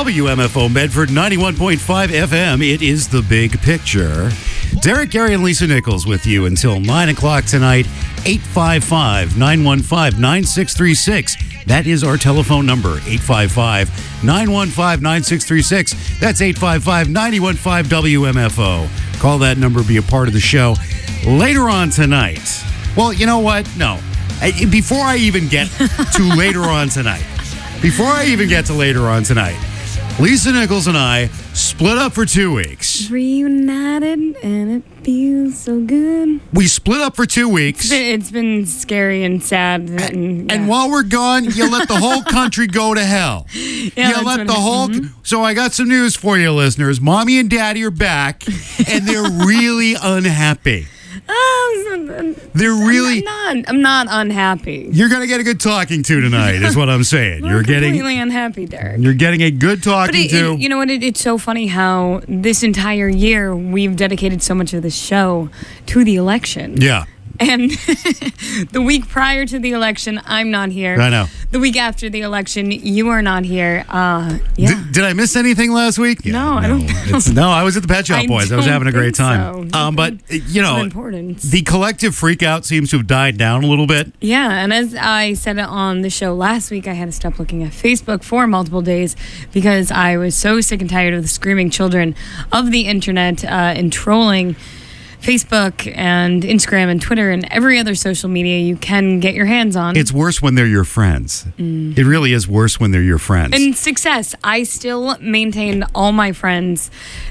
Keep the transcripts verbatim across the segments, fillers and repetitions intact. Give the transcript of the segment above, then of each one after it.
W M F O Medford ninety-one point five F M. It is The Big Picture. Derek, Gary, and Lisa Nichols with you until nine o'clock tonight. eight five five, nine one five, nine six three six. That is our telephone number, eight five five, nine one five, nine six three six. That's eight five five, nine one five, W M F O. Call that number, be a part of the show. Later on tonight, well, you know what? No. Before I even get to later on tonight, before I even get to later on tonight, Lisa Nichols and I split up for two weeks. Reunited, and it feels so good. We split up for two weeks. It's been, it's been scary and sad. And, and, yeah. and while we're gone, you let the whole country go to hell. Yeah, you let the I, whole... mm-hmm. So I got some news for you, listeners. Mommy and Daddy are back, and they're really unhappy. Um, They're really... I'm not, I'm not unhappy. You're going to get a good talking to tonight, is what I'm saying. I'm you're getting completely unhappy, Derek. You're getting a good talking but it, to. It, you know what? It, it's so funny how this entire year we've dedicated so much of this show to the election. Yeah. And the week prior to the election, I'm not here. I know. The week after the election, you are not here. Uh, yeah. Did, did I miss anything last week? Yeah, no, I don't know. It's, no, I was at the Pet Shop I Boys. I was don't having a great time. so. Um, but, you know, Important. the collective freakout seems to have died down a little bit. Yeah, and as I said it on the show last week, I had to stop looking at Facebook for multiple days because I was so sick and tired of the screaming children of the internet uh, and trolling Facebook and Instagram and Twitter and every other social media you can get your hands on. It's worse when they're your friends. Mm. It really is worse when they're your friends. And success. I still maintained all my friends.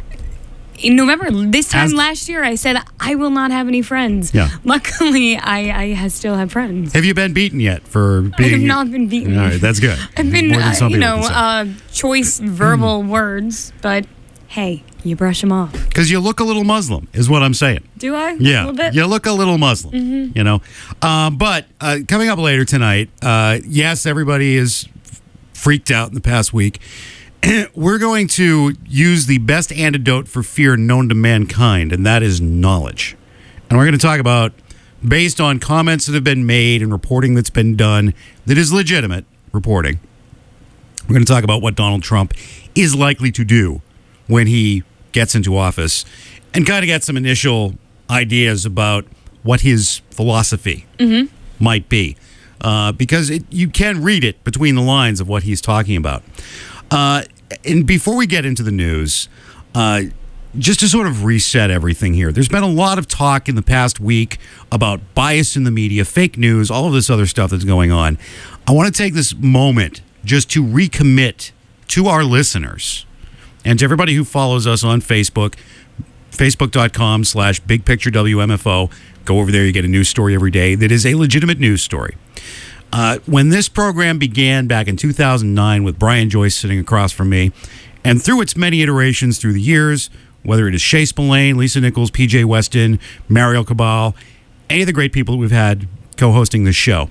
In November, this time As, last year, I said I will not have any friends. Yeah. Luckily, I, I have still have friends. Have you been beaten yet for being... I have not been beaten. All right, that's good. I've been, More than some uh, you people know, can say. uh, choice verbal words, but hey, you brush them off. Because you look a little Muslim, is what I'm saying. Do I? Yeah, A little bit? you look a little Muslim, Mm-hmm. you know. Um, but uh, coming up later tonight, uh, yes, everybody is freaked out in the past week. We're going to use the best antidote for fear known to mankind, and that is knowledge. And we're going to talk about, based on comments that have been made and reporting that's been done, that is legitimate reporting. We're going to talk about what Donald Trump is likely to do when he gets into office and kind of get some initial ideas about what his philosophy mm-hmm. might be. Uh, because it, you can read it between the lines of what he's talking about. Uh, and before we get into the news, uh, just to sort of reset everything here, there's been a lot of talk in the past week about bias in the media, fake news, all of this other stuff that's going on. I want to take this moment just to recommit to our listeners and to everybody who follows us on Facebook, facebook.com slash big picture W M F O. Go over there, you get a news story every day that is a legitimate news story. Uh, when this program began back in two thousand nine with Brian Joyce sitting across from me, and through its many iterations through the years, whether it is Shay Spillane, Lisa Nichols, P J Weston, Mario Cabal, any of the great people that we've had co-hosting this show,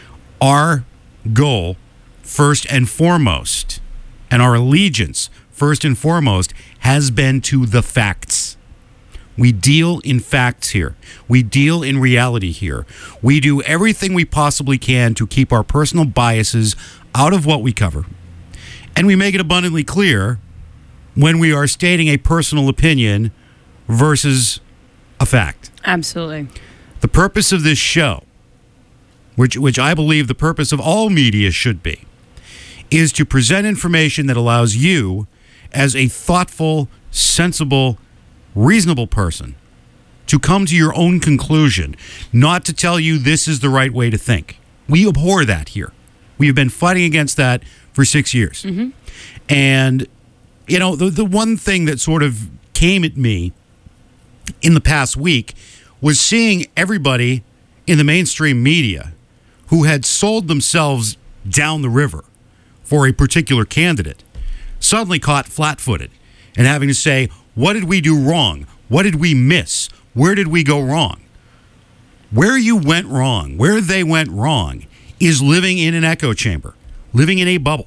our goal, first and foremost, and our allegiance, first and foremost, has been to the facts. We deal in facts here. We deal in reality here. We do everything we possibly can to keep our personal biases out of what we cover. And we make it abundantly clear when we are stating a personal opinion versus a fact. Absolutely. The purpose of this show, which which I believe the purpose of all media should be, is to present information that allows you, as a thoughtful, sensible, reasonable person, to come to your own conclusion, not to tell you this is the right way to think. We abhor that here. We have been fighting against that for six years. Mm-hmm. And, you know, the, the one thing that sort of came at me in the past week was seeing everybody in the mainstream media who had sold themselves down the river for a particular candidate suddenly caught flat-footed and having to say, what did we do wrong? What did we miss? Where did we go wrong? Where you went wrong, where they went wrong, is living in an echo chamber, living in a bubble.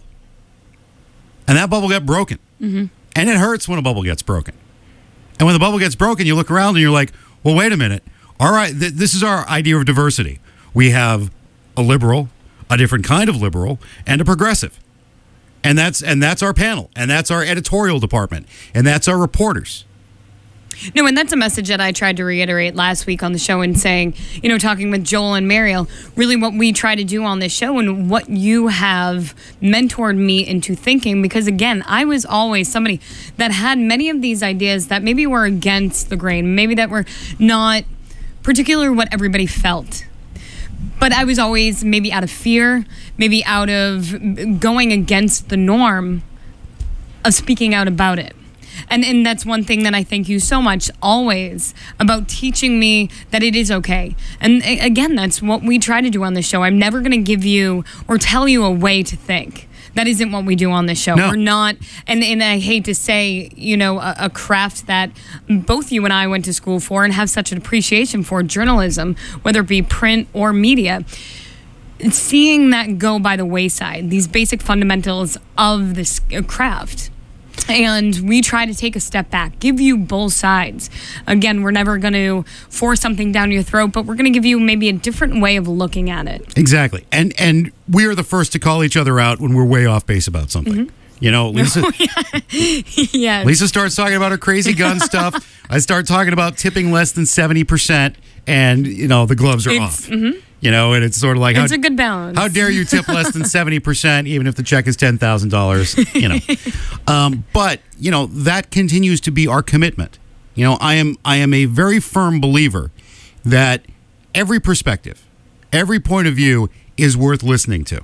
And that bubble got broken. Mm-hmm. And it hurts when a bubble gets broken. And when the bubble gets broken, you look around and you're like, well, wait a minute. All right, th- this is our idea of diversity. We have a liberal, a different kind of liberal, and a progressive. And that's and that's our panel, and that's our editorial department, and that's our reporters. No, and that's a message that I tried to reiterate last week on the show and saying, you know, talking with Joel and Mariel, really what we try to do on this show and what you have mentored me into thinking, because again, I was always somebody that had many of these ideas that maybe were against the grain, maybe that were not particular what everybody felt. But I was always maybe out of fear, maybe out of going against the norm of speaking out about it. And and that's one thing that I thank you so much always about teaching me that it is okay. And again, that's what we try to do on this show. I'm never going to give you or tell you a way to think. That isn't what we do on this show. No. We're not, and, and I hate to say, you know, a, a craft that both you and I went to school for and have such an appreciation for, journalism, whether it be print or media. Seeing that go by the wayside, these basic fundamentals of this craft. And we try to take a step back, give you both sides. Again, we're never going to force something down your throat, but we're going to give you maybe a different way of looking at it. Exactly. And and we are the first to call each other out when we're way off base about something. Mm-hmm. You know, Lisa, Oh, yeah. Yes. Lisa starts talking about her crazy gun stuff. I start talking about tipping less than seventy percent, and, you know, the gloves are It's- off. mhm. You know, and it's sort of like, It's how, a good balance. how dare you tip less than seventy percent, even if the check is ten thousand dollars, you know. Um, but, you know, that continues to be our commitment. You know, I am I am a very firm believer that every perspective, every point of view is worth listening to.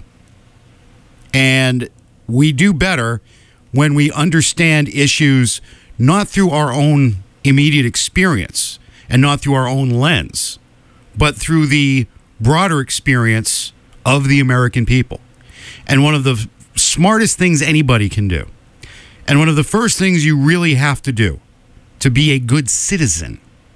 And we do better when we understand issues not through our own immediate experience and not through our own lens, but through the broader experience of the American people. And one of the smartest things anybody can do, and one of the first things you really have to do to be a good citizen,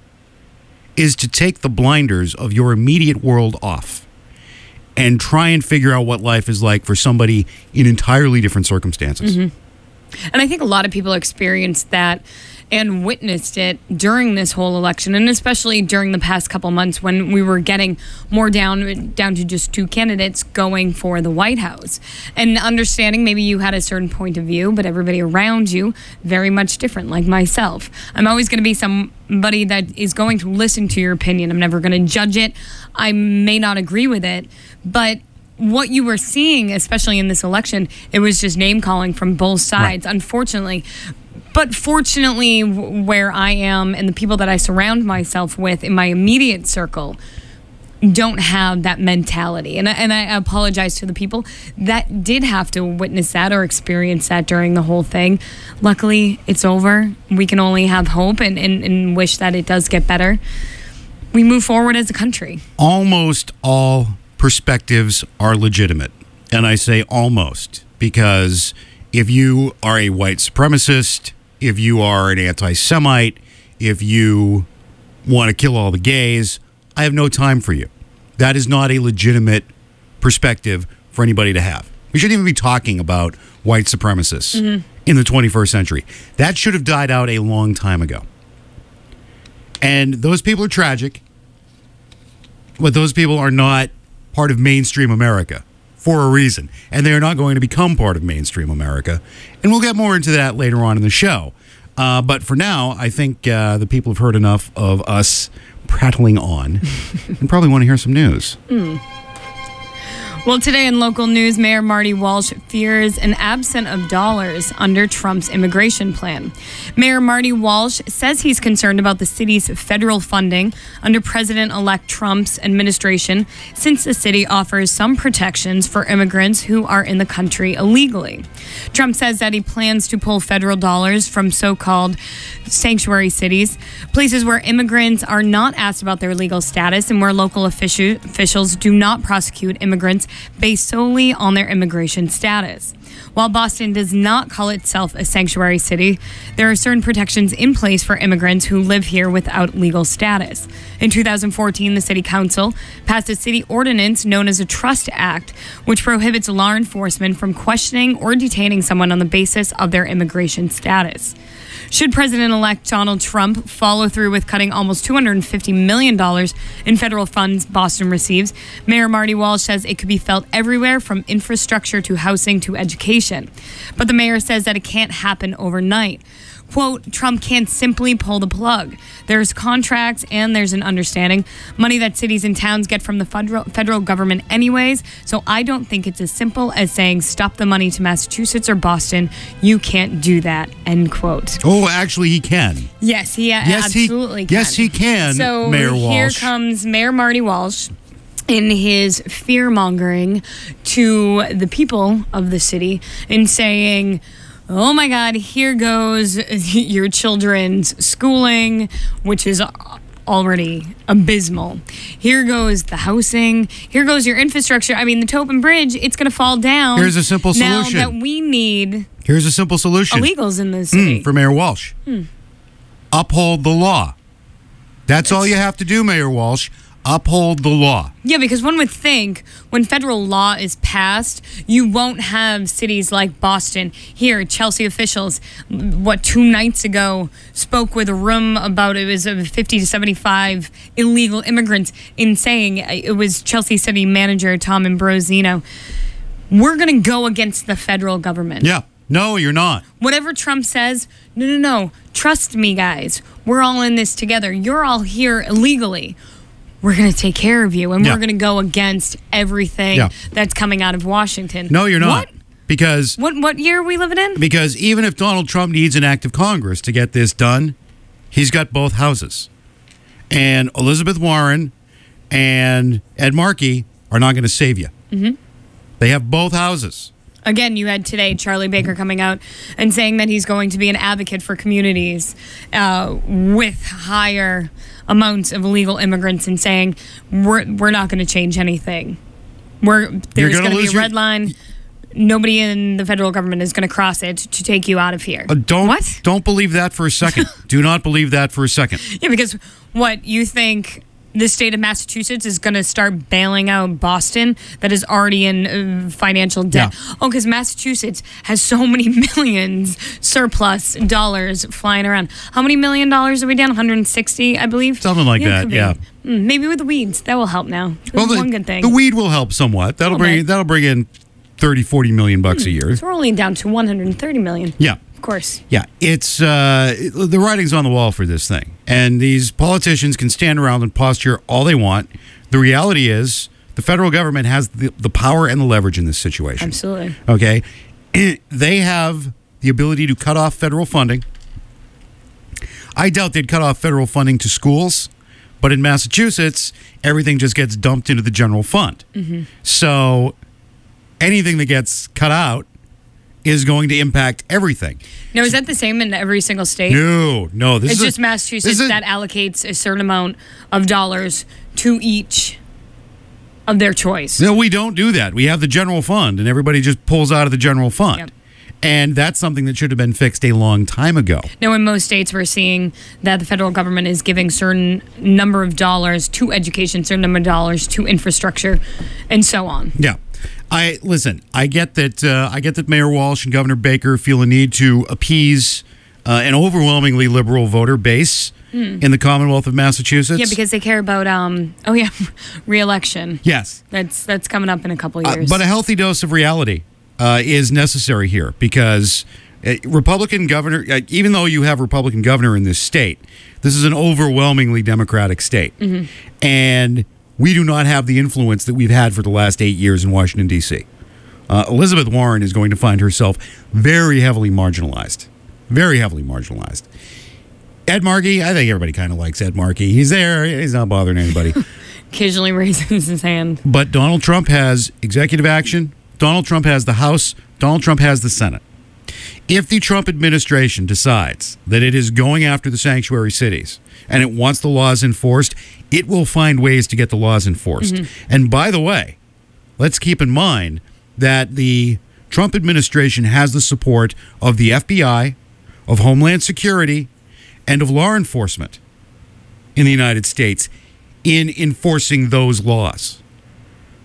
is to take the blinders of your immediate world off and try and figure out what life is like for somebody in entirely different circumstances. Mm-hmm. And I think a lot of people experienced that and witnessed it during this whole election, and especially during the past couple months when we were getting more down down to just two candidates going for the White House. And understanding maybe you had a certain point of view, but everybody around you very much different, like myself. I'm always going to be somebody that is going to listen to your opinion. I'm never going to judge it. I may not agree with it, but what you were seeing, especially in this election, it was just name calling from both sides, right. Unfortunately. But fortunately, where I am and the people that I surround myself with in my immediate circle don't have that mentality. And I, and I apologize to the people that did have to witness that or experience that during the whole thing. Luckily, it's over. We can only have hope and, and, and wish that it does get better. We move forward as a country. Almost all perspectives are legitimate. And I say almost because if you are a white supremacist, if you are an anti-Semite, if you want to kill all the gays, I have no time for you. That is not a legitimate perspective for anybody to have. We shouldn't even be talking about white supremacists mm-hmm. in the twenty-first century. That should have died out a long time ago. And those people are tragic, but those people are not part of mainstream America for a reason. And they are not going to become part of mainstream America. And we'll get more into that later on in the show. Uh, but for now, I think uh, the people have heard enough of us prattling on and probably want to hear some news. Mm. Well, today in local news, Mayor Marty Walsh fears an absence of dollars under Trump's immigration plan. Mayor Marty Walsh says he's concerned about the city's federal funding under President-elect Trump's administration, since the city offers some protections for immigrants who are in the country illegally. Trump says that he plans to pull federal dollars from so-called sanctuary cities, places where immigrants are not asked about their legal status and where local offici- officials do not prosecute immigrants based solely on their immigration status. While Boston does not call itself a sanctuary city, there are certain protections in place for immigrants who live here without legal status. In two thousand fourteen, the City Council passed a city ordinance known as a Trust Act, which prohibits law enforcement from questioning or detaining someone on the basis of their immigration status. Should President-elect Donald Trump follow through with cutting almost two hundred fifty million dollars in federal funds Boston receives, Mayor Marty Walsh says it could be felt everywhere from infrastructure to housing to education. But the mayor says that it can't happen overnight. Quote, Trump can't simply pull the plug. There's contracts and there's an understanding. Money that cities and towns get from the federal, federal government anyways. So I don't think it's as simple as saying stop the money to Massachusetts or Boston. You can't do that, end quote. Oh, actually, he can. Yes, he yes, absolutely he, can. Yes, he can, so Mayor Walsh. Here comes Mayor Marty Walsh in his fear-mongering to the people of the city and saying, oh my God, here goes your children's schooling, which is already abysmal. Here goes the housing. Here goes your infrastructure. I mean, the Tobin Bridge, it's going to fall down. Here's a simple solution. Now that we need Here's a simple solution. illegals in the city. Mm, for Mayor Walsh. Mm. Uphold the law. That's all you have to do, Mayor Walsh. Uphold the law. Yeah, because one would think when federal law is passed, you won't have cities like Boston. Here, Chelsea officials, what, two nights ago, spoke with a room about it was fifty to seventy-five illegal immigrants in saying, it was Chelsea City Manager Tom Ambrosino, we're going to go against the federal government. Yeah. No, you're not. Whatever Trump says, no, no, no. Trust me, guys. We're all in this together. You're all here illegally. We're going to take care of you, and Yeah. we're going to go against everything Yeah. that's coming out of Washington. No, you're not. What? Because What what year are we living in? because even if Donald Trump needs an act of Congress to get this done, he's got both houses. And Elizabeth Warren and Ed Markey are not going to save you. Mm-hmm. They have both houses. Again, you had today Charlie Baker coming out and saying that he's going to be an advocate for communities uh, with higher amounts of illegal immigrants and saying we're we're not going to change anything. We're there's going to be a your- red line. Nobody in the federal government is going to cross it to take you out of here. Uh, don't What? don't believe that for a second. Do not believe that for a second. Yeah, because what you think the state of Massachusetts is going to start bailing out Boston that is already in uh, financial debt. Yeah. Oh, because Massachusetts has so many millions surplus dollars flying around. How many million dollars are we down? one hundred sixty, I believe. Something like it that, could be. yeah. Mm, maybe with the weeds. That will help now. That's the, one good thing. the weed will help somewhat. That'll Little bring bit. that'll bring in thirty, forty million bucks a year. So we're only down to one hundred thirty million. Yeah. Of course. Yeah, it's uh, the writing's on the wall for this thing, and these politicians can stand around and posture all they want. The reality is, the federal government has the, the power and the leverage in this situation. Absolutely. Okay, they have the ability to cut off federal funding. I doubt they'd cut off federal funding to schools, but in Massachusetts, everything just gets dumped into the general fund. Mm-hmm. So anything that gets cut out is going to impact everything. Now, is that the same in every single state? No, no. This It's is just a, Massachusetts this is- that allocates a certain amount of dollars to each of their choice. No, we don't do that. We have the general fund, and everybody just pulls out of the general fund. Yep. And that's something that should have been fixed a long time ago. Now, in most states, we're seeing that the federal government is giving certain number of dollars to education, certain number of dollars to infrastructure, and so on. Yeah. I listen. I get that. Uh, I get that Mayor Walsh and Governor Baker feel a need to appease uh, an overwhelmingly liberal voter base in the Commonwealth of Massachusetts. Yeah, because they care about, um, oh yeah, re-election. yes, That's that's coming up in a couple of uh, years. but a healthy dose of reality uh, is necessary here because uh, Republican governor, uh, even though you have Republican governor in this state, this is an overwhelmingly Democratic state, Mm-hmm. and we do not have the influence that we've had for the last eight years in Washington, D C. Uh, Elizabeth Warren is going to find herself very heavily marginalized. Very heavily marginalized. Ed Markey, I think everybody kind of likes Ed Markey. He's there. He's not bothering anybody. Occasionally raises his hand. But Donald Trump has executive action. Donald Trump has the House. Donald Trump has the Senate. If the Trump administration decides that it is going after the sanctuary cities and it wants the laws enforced, it will find ways to get the laws enforced. Mm-hmm. And by the way, let's keep in mind that the Trump administration has the support of the F B I, of Homeland Security, and of law enforcement in the United States in enforcing those laws.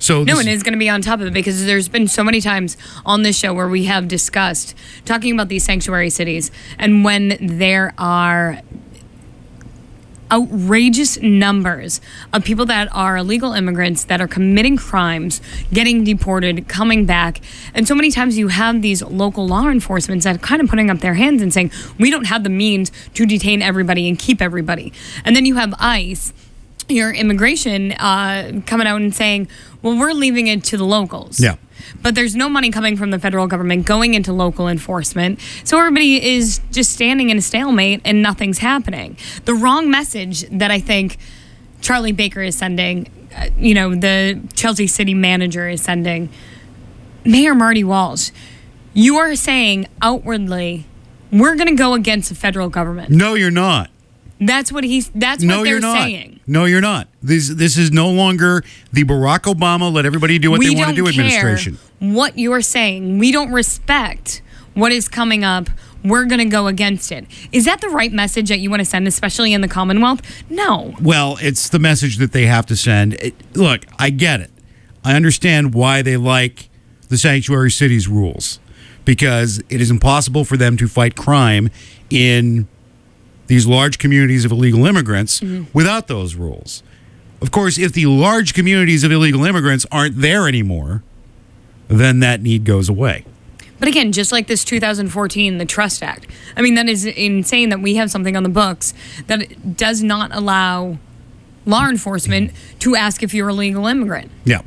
So No, this- and is going to be on top of it because there's been so many times on this show where we have discussed talking about these sanctuary cities and when there are outrageous numbers of people that are illegal immigrants that are committing crimes, getting deported, coming back. And so many times you have these local law enforcement that are kind of putting up their hands and saying, we don't have the means to detain everybody and keep everybody. And then you have ICE, your immigration, uh, coming out and saying, well, we're leaving it to the locals. Yeah. But there's no money coming from the federal government going into local enforcement. So everybody is just standing in a stalemate and nothing's happening. The wrong message that I think Charlie Baker is sending, uh, you know, the Chelsea city manager is sending, Mayor Marty Walsh, you are saying outwardly, we're going to go against the federal government. No, you're not. That's what he's, that's No, what they're you're not. saying. No, you're not. This this is no longer the Barack Obama let everybody do what we they want to do don't care administration. what you're saying. We don't respect what is coming up. We're going to go against it. Is that the right message that you want to send, especially in the Commonwealth? No. Well, it's the message that they have to send. It, look, I get it. I understand why they like the sanctuary cities rules, because it is impossible for them to fight crime in these large communities of illegal immigrants mm-hmm. without those rules. Of course, if the large communities of illegal immigrants aren't there anymore, then that need goes away. But again, just like this two thousand fourteen, the Trust Act. I mean, that is insane that we have something on the books that does not allow law enforcement to ask if you're a legal immigrant. Yeah.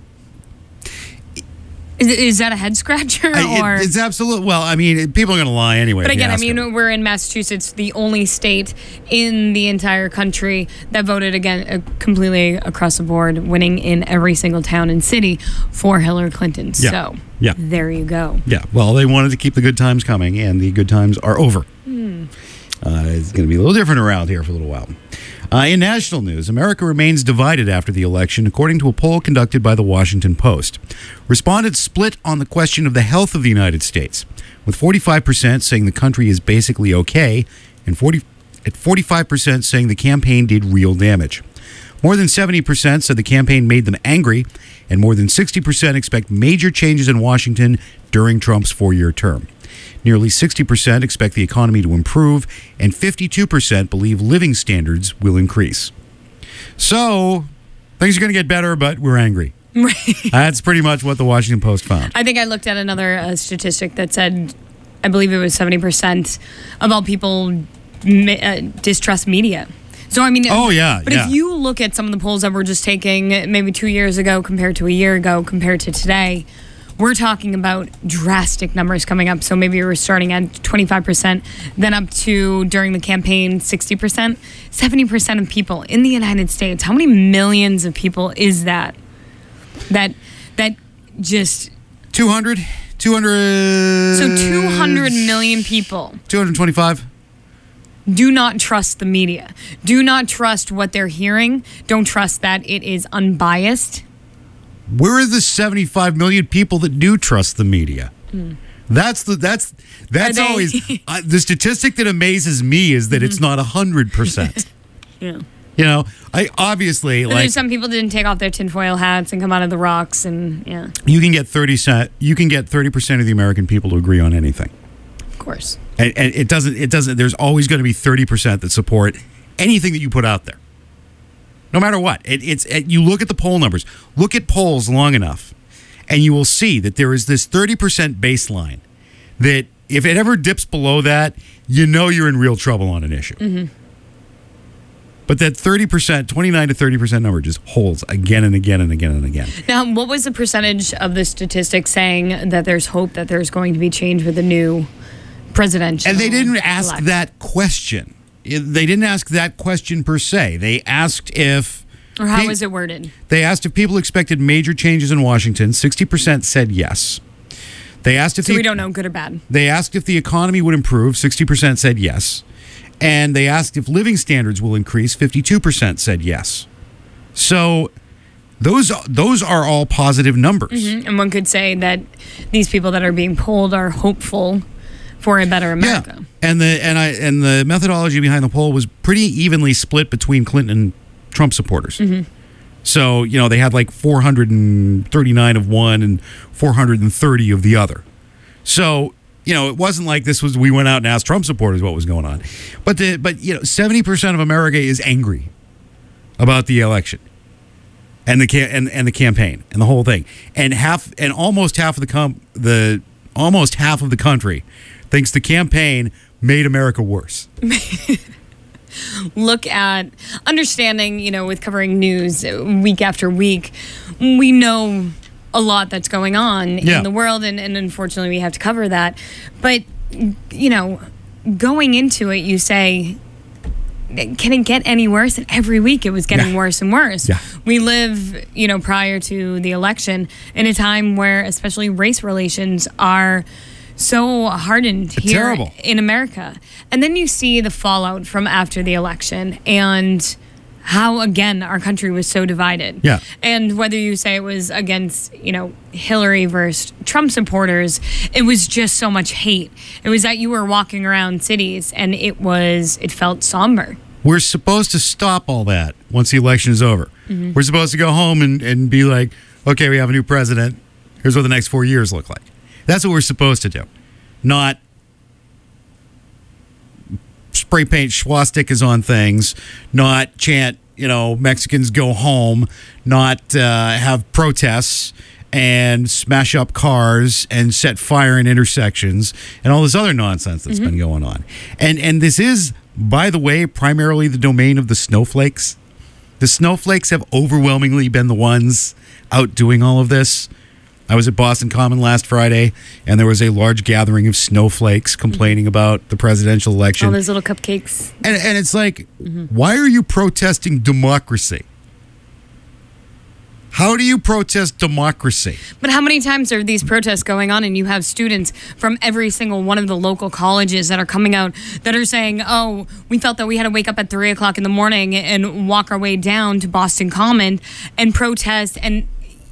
Is, is that a head scratcher? I, or? it, it's absolute. Well, I mean, people are going to lie anyway. But if you again, I ask mean, them. we're in Massachusetts, the only state in the entire country that voted again uh, completely across the board, winning in every single town and city for Hillary Clinton. Yeah. So Yeah. there you go. Yeah, well, they wanted to keep the good times coming, and the good times are over. Hmm. Uh, it's going to be a little different around here for a little while. Uh, in national news, America remains divided after the election, according to a poll conducted by the Washington Post. Respondents split on the question of the health of the United States, with forty-five percent saying the country is basically okay, and forty, at forty-five percent saying the campaign did real damage. More than seventy percent said the campaign made them angry, and more than sixty percent expect major changes in Washington during Trump's four-year term. Nearly sixty percent expect the economy to improve, and fifty-two percent believe living standards will increase. So, things are going to get better, but we're angry. Right. That's pretty much what the Washington Post found. I think I looked at another uh, statistic that said, I believe it was seventy percent of all people mi- uh, distrust media. So, I mean, Oh, yeah, But yeah. if you look at some of the polls that we're just taking maybe two years ago compared to a year ago compared to today, we're talking about drastic numbers coming up. So maybe we were starting at twenty-five percent, then up to, during the campaign, sixty percent. seventy percent of people in the United States. How many millions of people is that? That, that just... two hundred? two hundred? So two hundred million people two hundred twenty-five? do not trust the media. Do not trust what they're hearing. Don't trust that it is unbiased. Where are the seventy-five million people that do trust the media? Mm. That's the that's that's Are they- always uh, the statistic that amazes me is that it's not a hundred percent. Yeah. You know, I obviously But like there's some people that didn't take off their tinfoil hats and come out of the rocks and yeah, you can get thirty cent you can get thirty percent of the American people to agree on anything, of course. and, and it doesn't it doesn't. There's always going to be thirty percent that support anything that you put out there. No matter what, it, it's it, you look at the poll numbers. Look at polls long enough, and you will see that there is this thirty percent baseline that if it ever dips below that, you know you're in real trouble on an issue. Mm-hmm. But that thirty percent, twenty-nine to thirty percent number just holds again and again and again and again. Now, what was the percentage of the statistics saying that there's hope that there's going to be change with the new presidential? And they didn't ask elect? that question. It- They didn't ask that question per se. They asked if... Or how Pe- was it worded? They asked if people expected major changes in Washington. sixty percent said yes. They asked if So the, we don't know, good or bad. They asked if the economy would improve. sixty percent said yes. And they asked if living standards will increase. fifty-two percent said yes. So those those are all positive numbers. Mhm. And one could say that these people that are being polled are hopeful for a better America. Yeah. And the and I and the methodology behind the poll was pretty evenly split between Clinton and Trump supporters. Mm-hmm. So, you know, they had like four hundred thirty-nine of one and four hundred thirty of the other. So, you know, it wasn't like this was, we went out and asked Trump supporters what was going on. But, the, but you know, seventy percent of America is angry about the election and the ca- and, and the campaign and the whole thing. And half, and almost half of the, com- the, almost half of the country thinks the campaign made America worse. Look at understanding, you know, with covering news week after week, we know a lot that's going on yeah. in the world, and, and unfortunately we have to cover that. But, you know, going into it, you say, can it get any worse? And every week it was getting yeah. worse and worse. Yeah. We live, you know, prior to the election in a time where especially race relations are so hardened here Terrible. in America. And then you see the fallout from after the election and how, again, our country was so divided. Yeah. And whether you say it was against, you know, Hillary versus Trump supporters, it was just so much hate. It was that you were walking around cities and it was, it felt somber. We're supposed to stop all that once the election is over. Mm-hmm. We're supposed to go home and, and be like, okay, we have a new president. Here's what the next four years look like. That's what we're supposed to do. Not spray paint swastikas on things, not chant, you know, Mexicans go home, not uh, have protests and smash up cars and set fire in intersections and all this other nonsense that's mm-hmm. been going on. And and this is, by the way, primarily the domain of the snowflakes. The snowflakes have overwhelmingly been the ones out doing all of this. I was at Boston Common last Friday, and there was a large gathering of snowflakes complaining mm-hmm. about the presidential election. All those little cupcakes. And, and it's like, mm-hmm. why are you protesting democracy? How do you protest democracy? But how many times are these protests going on and you have students from every single one of the local colleges that are coming out that are saying, oh, we felt that we had to wake up at three o'clock in the morning and walk our way down to Boston Common and protest, and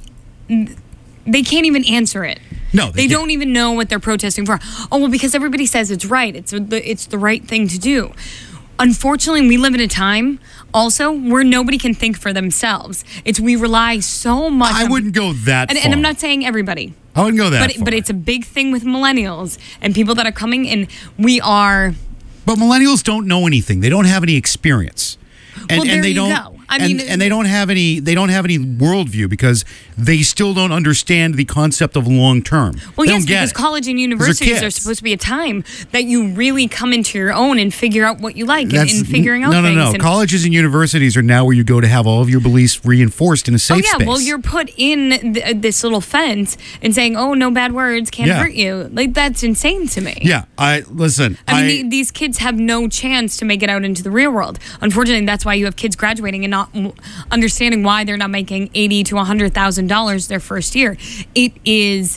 they can't even answer it. No, they, they don't even know what they're protesting for. Oh, well, because everybody says it's right. It's the, it's the right thing to do. Unfortunately, we live in a time also where nobody can think for themselves. It's we rely so much. I on, wouldn't go that and, far. and I'm not saying everybody. I wouldn't go that but, far. But it's a big thing with millennials and people that are coming in. We are. But millennials don't know anything. They don't have any experience. And, well, there and they you don't, go. I mean, and, and they don't have any. They don't have any worldview because they still don't understand the concept of long term. Well, they yes, don't get because it. college and universities are supposed to be a time that you really come into your own and figure out what you like and, and figuring out no, no, things. No, no, no. Colleges and universities are now where you go to have all of your beliefs reinforced in a safe space. Oh yeah, space. well, you're put in th- this little fence and saying, "Oh, no bad words can't yeah. hurt you." Like that's insane to me. Yeah, I listen. I mean, I, the, these kids have no chance to make it out into the real world. Unfortunately, that's why you have kids graduating and not understanding why they're not making eighty to a hundred thousand dollars their first year. It is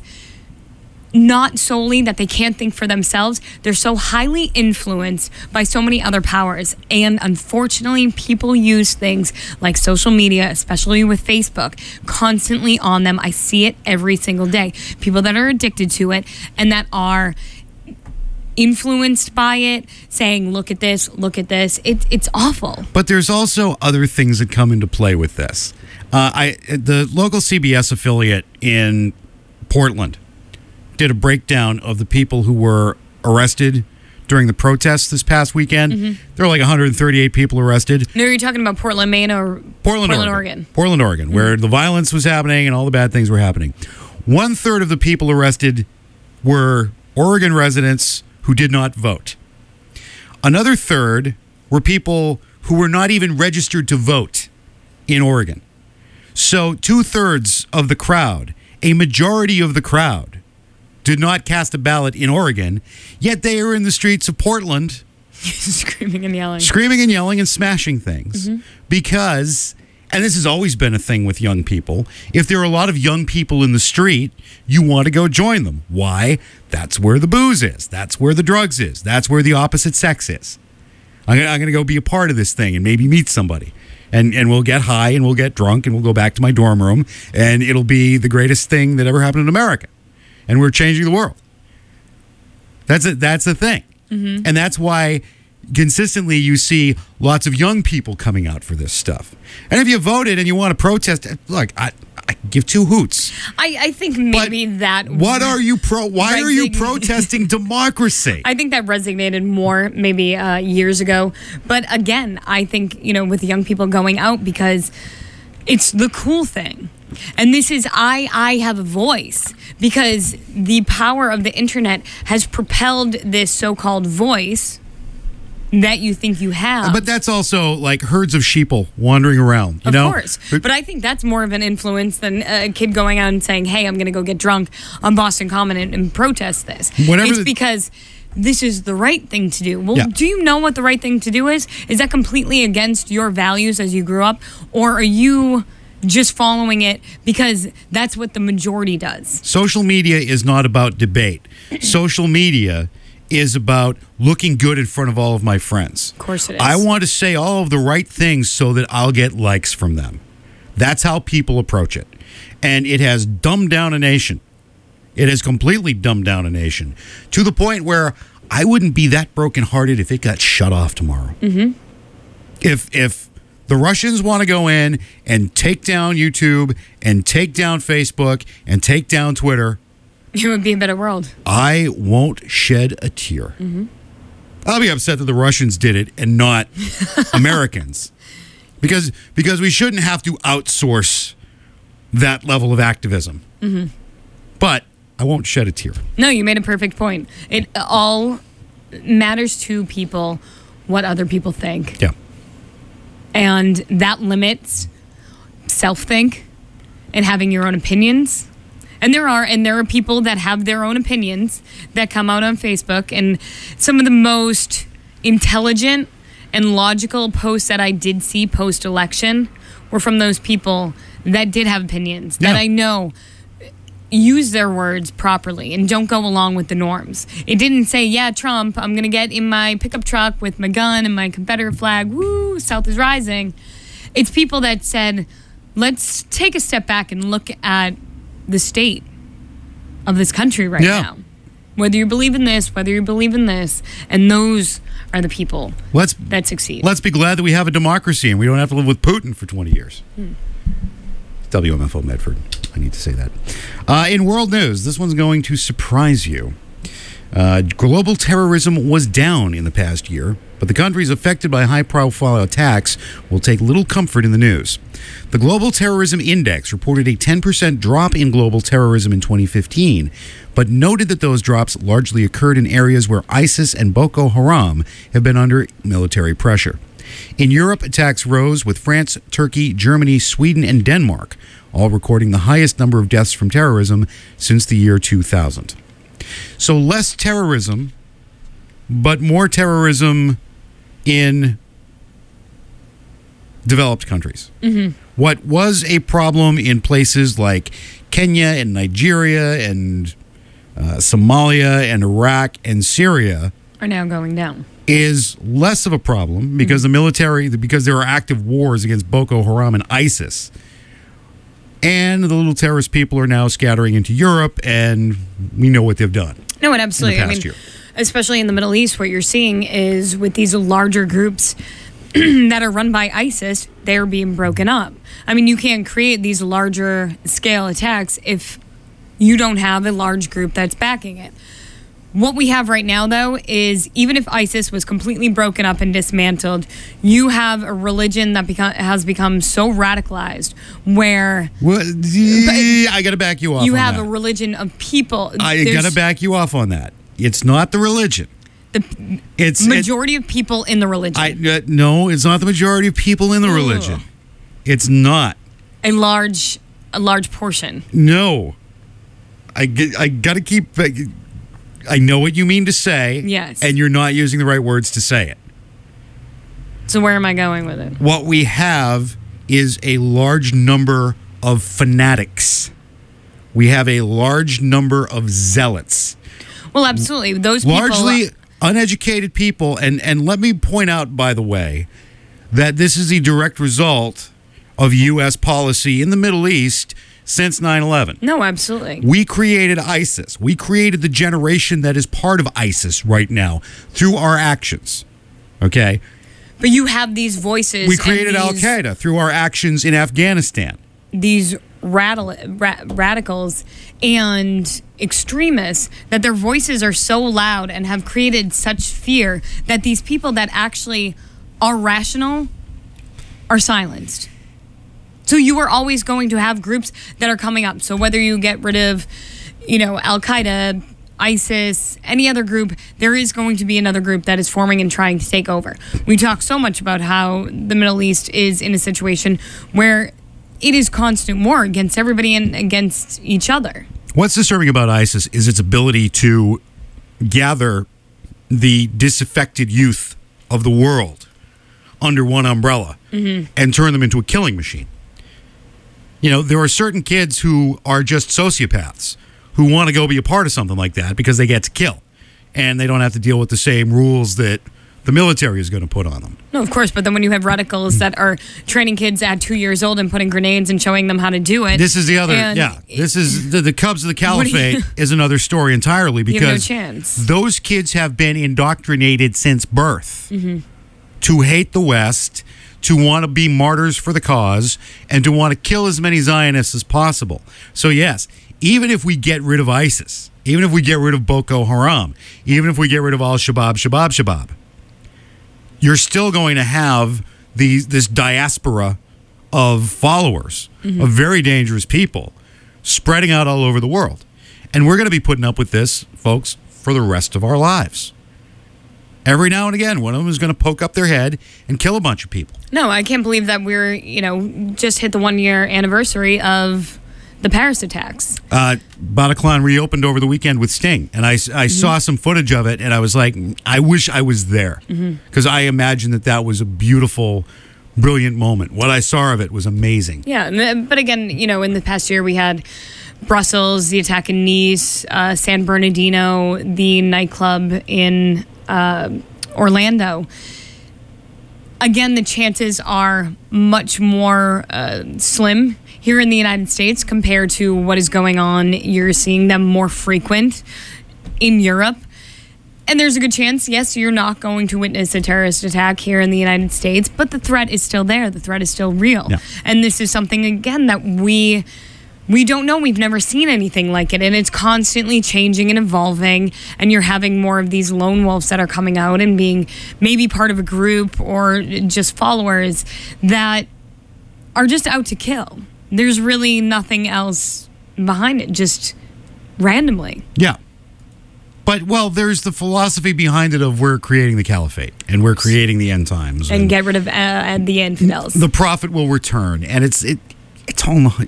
not solely that they can't think for themselves. They're so highly influenced by so many other powers. And unfortunately, people use things like social media, especially with Facebook, constantly on them. I see it every single day. People that are addicted to it and that are influenced by it, saying, look at this, look at this. It, it's awful. But there's also other things that come into play with this. Uh, I the local C B S affiliate in Portland did a breakdown of the people who were arrested during the protests this past weekend. Mm-hmm. There were like one hundred thirty-eight people arrested. No, you're talking about Portland, Maine, or Portland, Portland Oregon. Oregon. Portland, Oregon, mm-hmm. where the violence was happening and all the bad things were happening. One third of the people arrested were Oregon residents who did not vote. Another third were people who were not even registered to vote in Oregon. So two-thirds of the crowd, a majority of the crowd, did not cast a ballot in Oregon, yet they are in the streets of Portland screaming and yelling. Screaming and yelling and smashing things. Mm-hmm. Because, and this has always been a thing with young people, if there are a lot of young people in the street, you want to go join them. Why? That's where the booze is. That's where the drugs is. That's where the opposite sex is. I'm gonna, I'm gonna go be a part of this thing and maybe meet somebody. And and we'll get high and we'll get drunk and we'll go back to my dorm room and it'll be the greatest thing that ever happened in America. And we're changing the world. That's it. That's the thing. Mm-hmm. And that's why consistently you see lots of young people coming out for this stuff. And if you voted and you want to protest, look, I, I give two hoots. I, I think maybe But that. What are you pro? Why are you Resign- protesting democracy? I think that resonated more maybe uh, years ago. But again, I think, you know, with young people going out because it's the cool thing. And this is, I, I have a voice because the power of the internet has propelled this so-called voice that you think you have. But that's also like herds of sheeple wandering around, you of know? course. But I think that's more of an influence than a kid going out and saying, hey, I'm going to go get drunk on Boston Common and, and protest this. Whatever it's the- because this is the right thing to do. Well, Yeah. do you know what the right thing to do is? Is that completely against your values as you grew up? Or are you just following it because that's what the majority does? Social media is not about debate. Social media is about looking good in front of all of my friends. Of course it is. I want to say all of the right things so that I'll get likes from them. That's how people approach it. And it has dumbed down a nation. It has completely dumbed down a nation to the point where I wouldn't be that brokenhearted if it got shut off tomorrow. Mm-hmm. If if the Russians want to go in and take down YouTube and take down Facebook and take down Twitter, It would be a better world. I won't shed a tear. Mm-hmm. I'll be upset that the Russians did it and not Americans. Because because we shouldn't have to outsource that level of activism. Mm-hmm. But I won't shed a tear. No, you made a perfect point. It all matters to people what other people think. Yeah. And that limits self-think and having your own opinions. And there are and there are people that have their own opinions that come out on Facebook. And some of the most intelligent and logical posts that I did see post-election were from those people that did have opinions, that Yeah. I know use their words properly and don't go along with the norms. It didn't say, yeah, Trump, I'm going to get in my pickup truck with my gun and my Confederate flag. Woo, South is rising. It's people that said, let's take a step back and look at the state of this country right Yeah. now. Whether you believe in this, whether you believe in this, and those are the people Let's that succeed. let's be glad that we have a democracy and we don't have to live with Putin for twenty years. Hmm. W M F O Medford. I need to say that. Uh, in world news, this one's going to surprise you. Uh, global terrorism was down in the past year, but the countries affected by high-profile attacks will take little comfort in the news. The Global Terrorism Index reported a ten percent drop in global terrorism in twenty fifteen, but noted that those drops largely occurred in areas where ISIS and Boko Haram have been under military pressure. In Europe, attacks rose with France, Turkey, Germany, Sweden, and Denmark, all recording the highest number of deaths from terrorism since the year two thousand. So less terrorism, but more terrorism in developed countries. Mm-hmm. What was a problem in places like Kenya and Nigeria and uh, Somalia and Iraq and Syria are now going down. is less of a problem because the military, because there are active wars against Boko Haram and ISIS. And the little terrorist people are now scattering into Europe, and we know what they've done. No, and absolutely. in the I past mean, year. especially in the Middle East, what you're seeing is with these larger groups that are run by ISIS, they're being broken up. I mean, you can't create these larger scale attacks if you don't have a large group that's backing it. What we have right now, though, is even if ISIS was completely broken up and dismantled, you have a religion that become, has become so radicalized where Well, yeah, I got to back you off you on have that. a religion of people. I got to There's back you off on that. It's not the religion. the It's majority of people in the religion. I, uh, no, it's not the majority of people in the religion. It's not. a large a large portion. No. I, get- I got to keep... I, I know what you mean to say. Yes. And you're not using the right words to say it. So where am I going with it? What we have is a large number of fanatics. We have a large number of zealots. Well, absolutely. Those people Largely uneducated people. And, and let me point out, by the way, that this is a direct result of U S policy in the Middle East since nine eleven. No, absolutely. We created ISIS. We created the generation that is part of ISIS right now through our actions. Okay? But you have these voices. We created and Al these- Qaeda through our actions in Afghanistan. these radical, ra- radicals and extremists, that their voices are so loud and have created such fear that these people that actually are rational are silenced. So you are always going to have groups that are coming up. So whether you get rid of, you know, Al Qaeda, ISIS, any other group, there is going to be another group that is forming and trying to take over. We talk so much about how the Middle East is in a situation where it is constant war against everybody and against each other. What's disturbing about ISIS is its ability to gather the disaffected youth of the world under one umbrella mm-hmm. and turn them into a killing machine. You know, there are certain kids who are just sociopaths who want to go be a part of something like that because they get to kill and they don't have to deal with the same rules that the military is going to put on them. No, of course, but then when you have radicals that are training kids at two years old and putting grenades and showing them how to do it. This is the other, yeah. This is the, the Cubs of the Caliphate is another story entirely because you have no chance. Those kids have been indoctrinated since birth mm-hmm. to hate the West, to want to be martyrs for the cause, and to want to kill as many Zionists as possible. So yes, even if we get rid of ISIS, even if we get rid of Boko Haram, even if we get rid of Al-Shabaab, Shabab, Shabab, you're still going to have these this diaspora of followers, mm-hmm. of very dangerous people, spreading out all over the world. And we're going to be putting up with this, folks, for the rest of our lives. Every now and again, one of them is going to poke up their head and kill a bunch of people. No, I can't believe that we're, you know, just hit the one-year anniversary of the Paris attacks. Uh, Bataclan reopened over the weekend with Sting, and I, I mm-hmm. saw some footage of it, and I was like, I wish I was there, because mm-hmm. I imagine that that was a beautiful, brilliant moment. What I saw of it was amazing. Yeah, but again, you know, in the past year we had Brussels, the attack in Nice, uh, San Bernardino, the nightclub in uh, Orlando. Again, the chances are much more uh, slim here in the United States compared to what is going on. You're seeing them more frequent in Europe. And there's a good chance, yes, you're not going to witness a terrorist attack here in the United States, but the threat is still there. The threat is still real. Yeah. And this is something, again, that we we don't know. We've never seen anything like it. And it's constantly changing and evolving. And you're having more of these lone wolves that are coming out and being maybe part of a group or just followers that are just out to kill. There's really nothing else behind it, just randomly. Yeah. But, well, there's the philosophy behind it of we're creating the caliphate and we're creating the end times. And, and get rid of uh, the infidels. The prophet will return. And it's it, it's all not...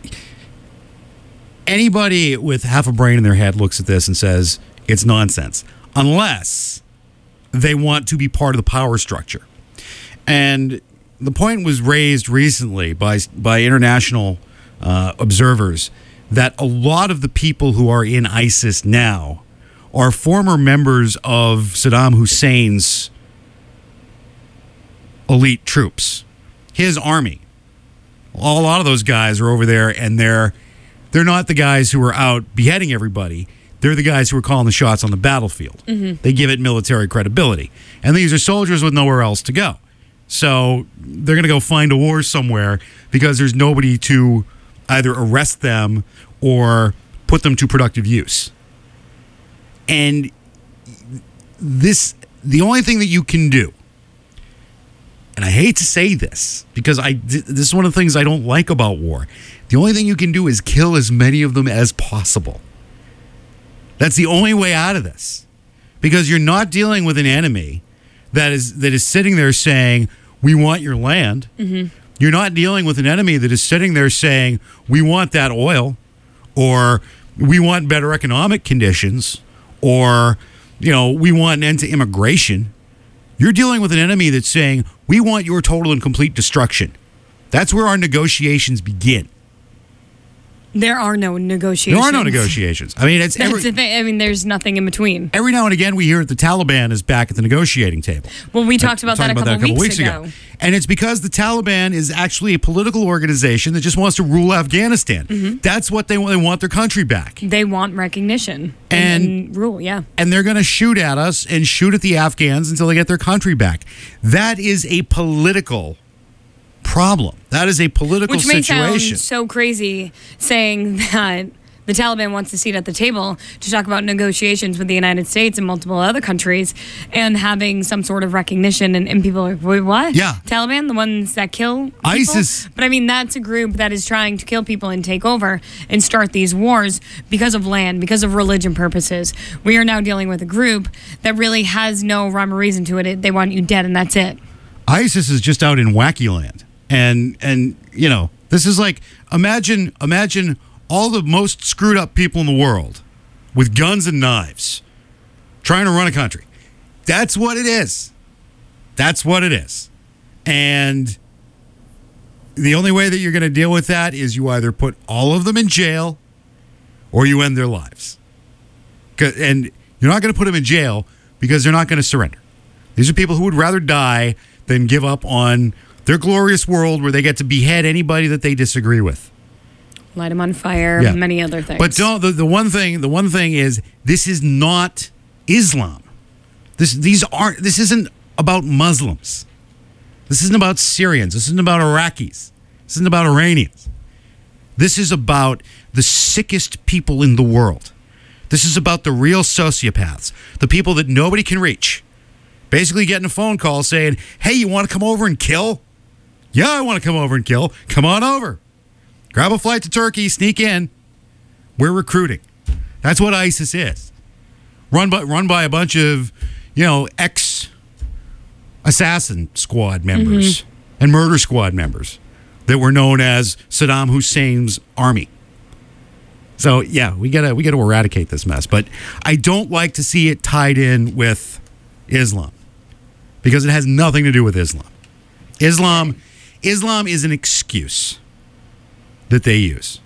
Anybody with half a brain in their head looks at this and says it's nonsense, unless they want to be part of the power structure. And the point was raised recently by, by international uh, observers that a lot of the people who are in ISIS now are former members of Saddam Hussein's elite troops, his army. A lot of those guys are over there, and they're they're not the guys who are out beheading everybody. They're the guys who are calling the shots on the battlefield. Mm-hmm. They give it military credibility. And these are soldiers with nowhere else to go. So they're going to go find a war somewhere because there's nobody to either arrest them or put them to productive use. And this, the only thing that you can do, and I hate to say this because I this is one of the things I don't like about war. The only thing you can do is kill as many of them as possible. That's the only way out of this, because you're not dealing with an enemy that is that is sitting there saying, "We want your land." Mm-hmm. You're not dealing with an enemy that is sitting there saying, "We want that oil," or "We want better economic conditions," or, you know, "We want an end to immigration." You're dealing with an enemy that's saying, "We want your total and complete destruction." That's where our negotiations begin. There are no negotiations. There are no negotiations. I mean, it's That's every, the thing. I mean, there's nothing in between. every now and again we hear that the Taliban is back at the negotiating table. Well, we talked Like, about that a talking couple, weeks, ago. And it's because the Taliban is actually a political organization that just wants to rule Afghanistan. Mm-hmm. That's what they want. They want their country back. They want recognition And- and, and rule. Yeah. And they're going to shoot at us and shoot at the Afghans until they get their country back. That is a political problem. That is a political Which may situation. sound so crazy saying that the Taliban wants a seat at the table to talk about negotiations with the United States and multiple other countries and having some sort of recognition. And, and people are like, wait, what? Yeah. Taliban, the ones that kill people? ISIS. But I mean, that's a group that is trying to kill people and take over and start these wars because of land, because of religion purposes. We are now dealing with a group that really has no rhyme or reason to it. It- They want you dead and that's it. ISIS is just out in wacky land. And and you know, this is like imagine imagine all the most screwed up people in the world with guns and knives trying to run a country. That's what it is. That's what it is. And the only way that you're going to deal with that is you either put all of them in jail or you end their lives. 'Cause- And you're not going to put them in jail because they're not going to surrender. These are people who would rather die than give up on their glorious world where they get to behead anybody that they disagree with. Light them on fire, Yeah. many other things. But don't the, the one thing the one thing is this is not Islam. This these aren't this isn't about Muslims. This isn't about Syrians. This isn't about Iraqis. This isn't about Iranians. This is about the sickest people in the world. This is about the real sociopaths, the people that nobody can reach. Basically getting a phone call saying, "Hey, you want to come over and kill?" "Yeah, I want to come over and kill. Come on over. Grab a flight to Turkey, sneak in. We're recruiting." That's what ISIS is. Run by run by a bunch of, you know, ex assassin squad members and murder squad members that were known as Saddam Hussein's army. So yeah, we gotta we gotta eradicate this mess. But I don't like to see it tied in with Islam because it has nothing to do with Islam. Islam, Islam is an excuse that they use.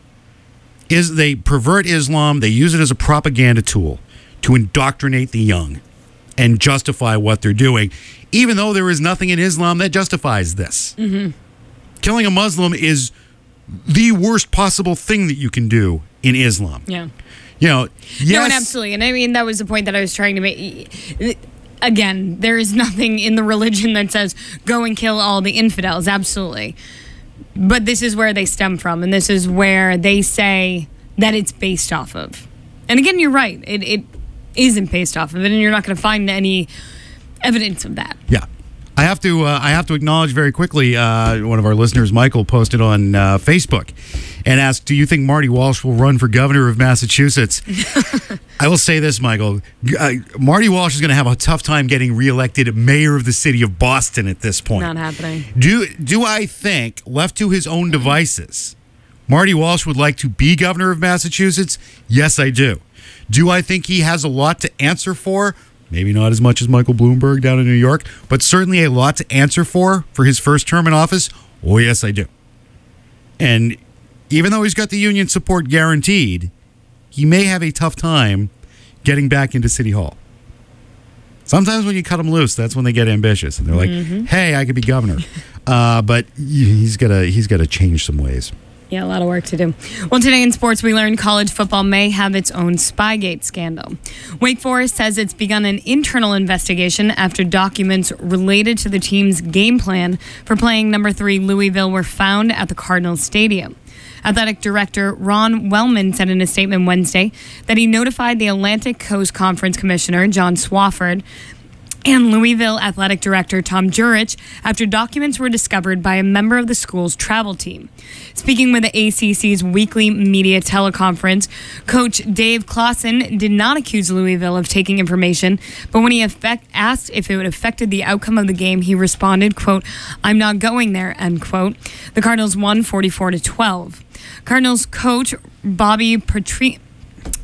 Is they pervert Islam, they use it as a propaganda tool to indoctrinate the young and justify what they're doing, even though there is nothing in Islam that justifies this. Mm-hmm. Killing a Muslim is the worst possible thing that you can do in Islam. Yeah. You know, yes, No, and absolutely. And I mean, that was the point that I was trying to make. Again, there is nothing in the religion that says go and kill all the infidels. Absolutely. But this is where they stem from. And this is where they say that it's based off of. And again, you're right. It, it isn't based off of it. And you're not going to find any evidence of that. Yeah. I have to. Uh, I have to acknowledge very quickly. Uh, one of our listeners, Michael, posted on uh, Facebook and asked, "Do you think Marty Walsh will run for governor of Massachusetts?" I will say this, Michael. Uh, Marty Walsh is going to have a tough time getting reelected mayor of the city of Boston at this point. Not happening. Do Do I think, left to his own devices, Marty Walsh would like to be governor of Massachusetts? Yes, I do. Do I think he has a lot to answer for? Maybe not as much as Michael Bloomberg down in New York, but certainly a lot to answer for for his first term in office. Oh, yes, I do. And even though he's got the union support guaranteed, he may have a tough time getting back into City Hall. Sometimes when you cut them loose, that's when they get ambitious, and they're like, Mm-hmm. "Hey, I could be governor." uh, but he's gotta he's gotta change some ways. Yeah, a lot of work to do. Well, today in sports, we learned college football may have its own Spygate scandal. Wake Forest says it's begun an internal investigation after documents related to the team's game plan for playing number three Louisville were found at the Cardinals Stadium. Athletic Director Ron Wellman said in a statement Wednesday that he notified the Atlantic Coast Conference Commissioner, John Swafford, and Louisville Athletic Director Tom Jurich after documents were discovered by a member of the school's travel team. Speaking with the A C C's weekly media teleconference, Coach Dave Clawson did not accuse Louisville of taking information, but when he affect, asked if it would affected the outcome of the game, he responded, quote, "I'm not going there," end quote. The Cardinals won forty-four to twelve. Cardinals coach Bobby Petri-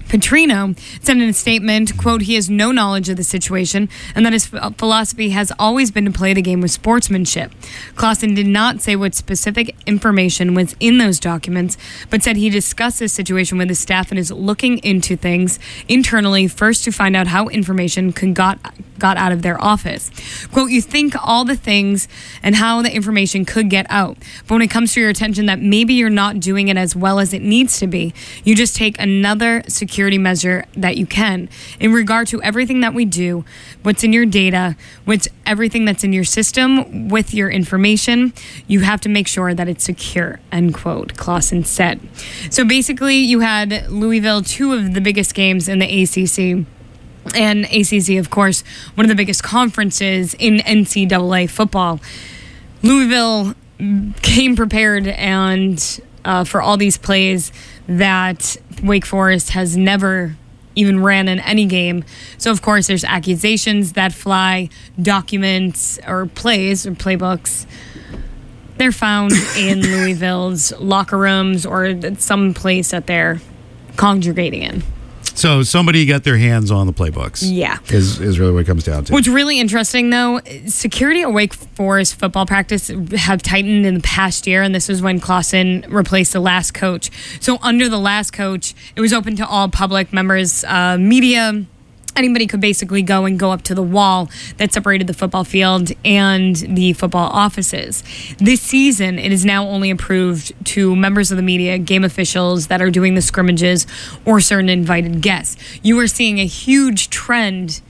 Petrino said in a statement, quote, he has no knowledge of the situation and that his philosophy has always been to play the game with sportsmanship. Clausen did not say what specific information was in those documents, but said he discussed this situation with his staff and is looking into things internally first to find out how information could got got out of their office. Quote, you think all the things and how the information could get out, but when it comes to your attention that maybe you're not doing it as well as it needs to be, you just take another security measure that you can. In regard to everything that we do, what's in your data, what's everything that's in your system with your information, you have to make sure that it's secure, end quote, Clausen said. So basically you had Louisville, two of the biggest games in the A C C. And A C C, of course, one of the biggest conferences in N C double A football. Louisville came prepared and uh, for all these plays that Wake Forest has never even ran in any game. So, of course, there's accusations that fly, documents or plays or playbooks. They're found in Louisville's locker rooms or some place that they're congregating in. So somebody got their hands on the playbooks. Yeah. Is, is really what it comes down to. What's really interesting, though, security at Wake Forest football practice have tightened in the past year, and this was when Clausen replaced the last coach. So under the last coach, it was open to all public members, uh, media. Anybody could basically go and go up to the wall that separated the football field and the football offices. This season, it is now only approved to members of the media, game officials that are doing the scrimmages, or certain invited guests. You are seeing a huge trend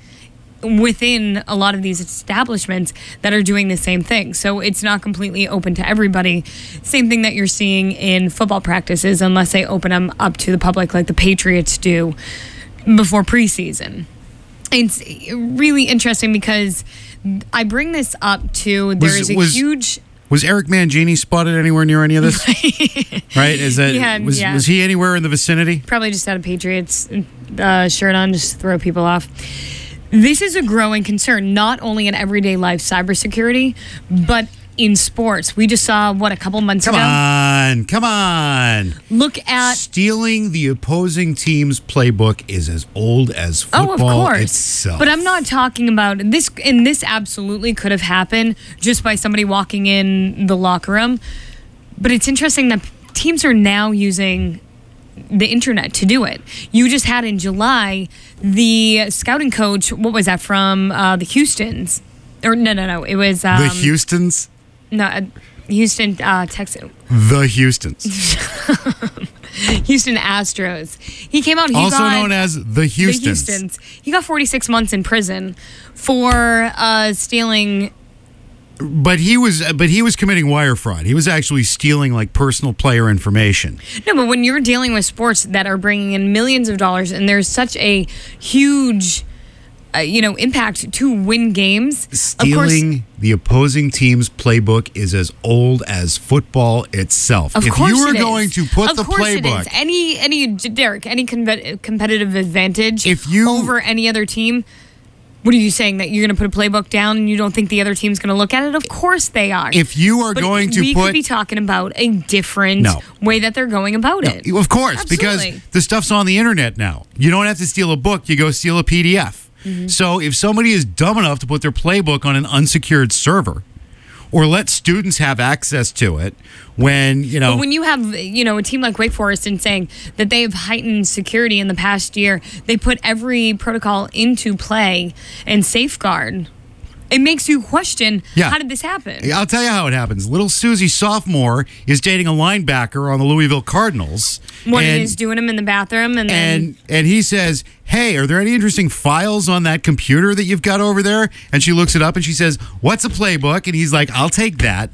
within a lot of these establishments that are doing the same thing. So it's not completely open to everybody. Same thing that you're seeing in football practices, unless they open them up to the public like the Patriots do before preseason. It's really interesting because I bring this up to there Was- is a was- huge. Was Eric Mangini spotted anywhere near any of this? Right? Is that Yeah, was, yeah. was he anywhere in the vicinity? Probably just had a Patriots uh, shirt on, just to throw people off. This is a growing concern, not only in everyday life cybersecurity, but in sports. We just saw, what, a couple months Come ago? on, come on. Look at... Stealing the opposing team's playbook is as old as football Oh, of course. itself. But I'm not talking about this, and this absolutely could have happened just by somebody walking in the locker room. But it's interesting that teams are now using the internet to do it. You just had in July the scouting coach, what was that, from uh, the Houstons? Or no, no, no, it was... Um, the Houstons? No, uh, Houston, uh, Texas. The Houstons. Houston Astros. He came out. He Also got, known as the Houstons. The Houstons. He got forty-six months in prison for uh, stealing. But he was but he was committing wire fraud. He was actually stealing like personal player information. No, but when you're dealing with sports that are bringing in millions of dollars and there's such a huge, uh, you know, impact to win games, Stealing of course, the opposing team's playbook is as old as football itself. Of if course you were it going is. to put of the course it playbook, is. any any Derek, any com- competitive advantage If you- over any other team. What are you saying, that you're going to put a playbook down and you don't think the other team's going to look at it? Of course they are. if you are But going to we put could be talking about a different No. way that they're going about it. No, of course, Absolutely. because the stuff's on the internet now. You don't have to steal a book, you go steal a P D F. Mm-hmm. So if somebody is dumb enough to put their playbook on an unsecured server or let students have access to it when, you know, But when you have, you know, a team like Wake Forest and saying that they've heightened security in the past year, they put every protocol into play and safeguard. It makes you question, Yeah. how did this happen? I'll tell you how it happens. Little Susie, sophomore, is dating a linebacker on the Louisville Cardinals. One and, is doing them in the bathroom, and then and and he says, "Hey, are there any interesting files on that computer that you've got over there?" And she looks it up and she says, "What's a playbook?" And he's like, "I'll take that."